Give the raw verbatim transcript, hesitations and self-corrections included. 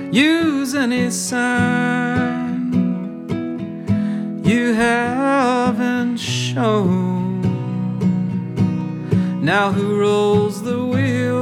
use any sign you haven't shown. Now who rolls the wheel